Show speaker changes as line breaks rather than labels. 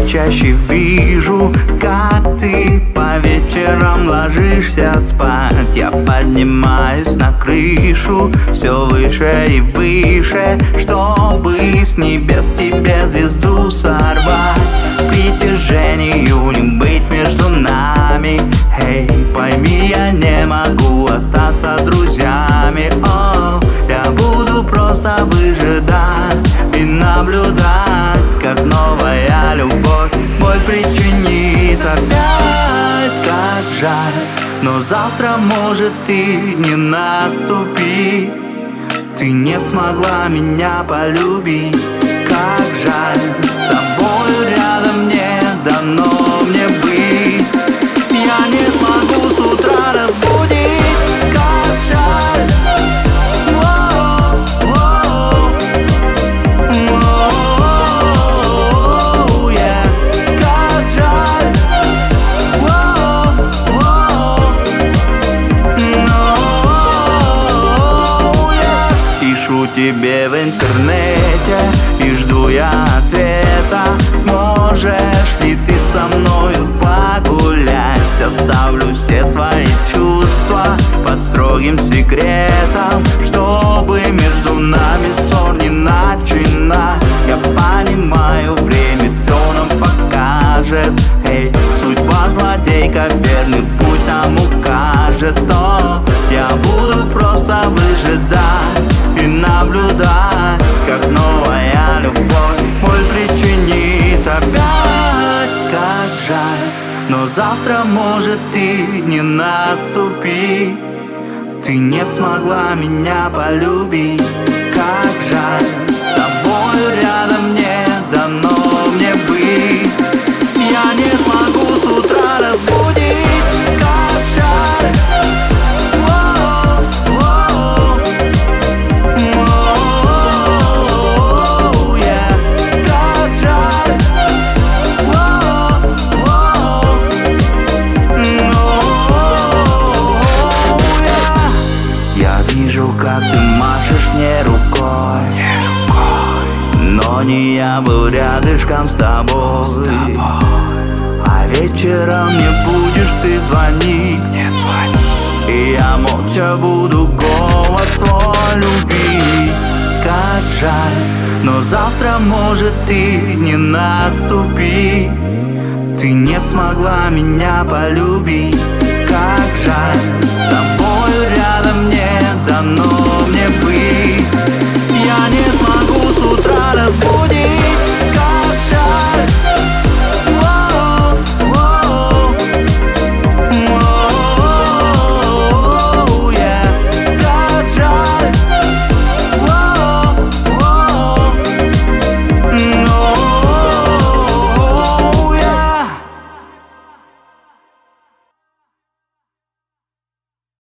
чаще вижу, как ты по вечерам ложишься спать. Я поднимаюсь на крышу все выше и выше, чтобы с небес тебе звезду сорвать. Притяжению не быть между нами. Эй, пойми, я не могу остаться друзьями. О, я буду просто выжидать и наблюдать, как новая любовь боль причинит опять. Как жаль, но завтра может и не наступить. Ты не смогла меня полюбить. Как жаль, с тобою рядом не дано мне быть. Я не смогу с утра разбудить. Как жаль. Пишу тебе в интернете и жду я ответа. Сможешь ли ты со мною погулять? Оставлю все свои чувства под строгим секретом, чтобы между нами ссор не начинать. Я понимаю, время все нам покажет. Эй, судьба злодейка, верный путь нам укажет. То я буду просто выжидать и наблюдать, как новая любовь боль причинит опять. Как жаль, но завтра может и не наступить. Ты не смогла меня полюбить. Как жаль, с тобою рядом не дано мне быть. Я не смогу с утра разбудить. Как жаль. Вижу, как ты машешь мне рукой, но не я был рядышком с тобой. А вечером не будешь ты звонить, и я молча буду голос твой любить. Как жаль, но завтра может и не наступить. Ты не смогла меня полюбить.